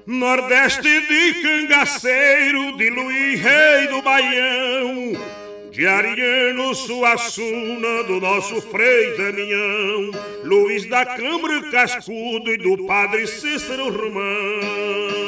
Nordeste de Cangaceiro, de Luís Rei do Baião, de Ariano Suassuna, do nosso Frei Damião, Luís da Câmara Cascudo e do Padre Cícero Romão.